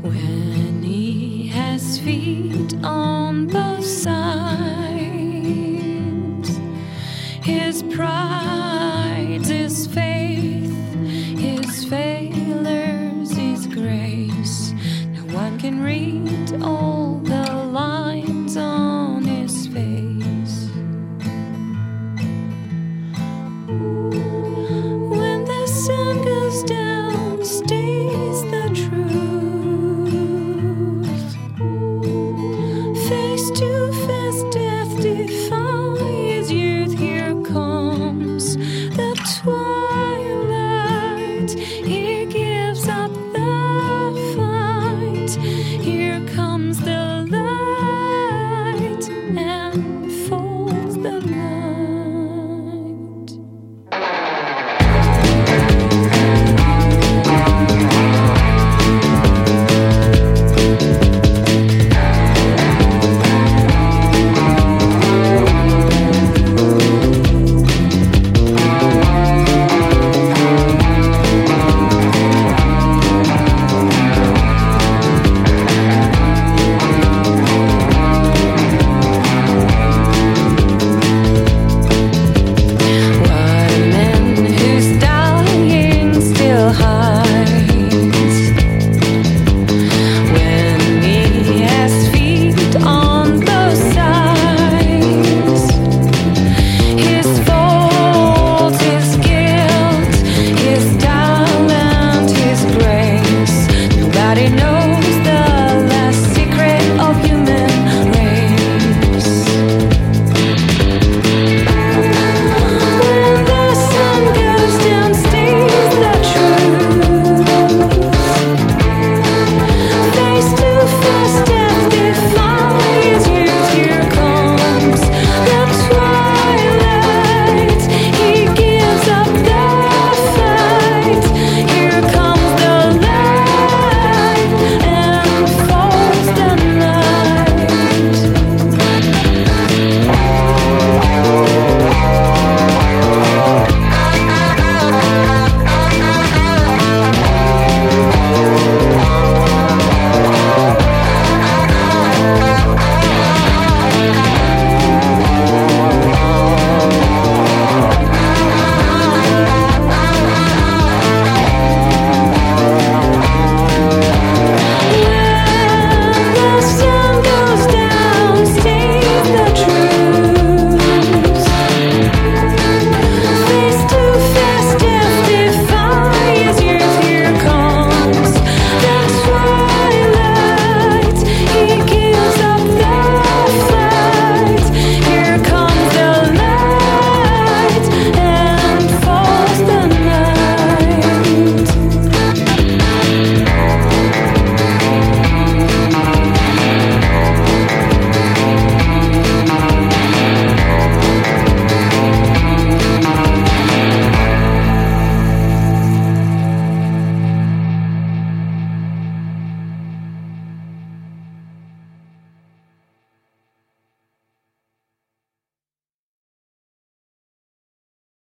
when he has feet on both sides. His pride is faith, his failures is grace. No one can read all the lines on his face. When the sun goes down, stays the truth. Face to face, death defies youth. Here comes the twilight. He gives up the fight. Here comes the light and falls the night. Nobody knows.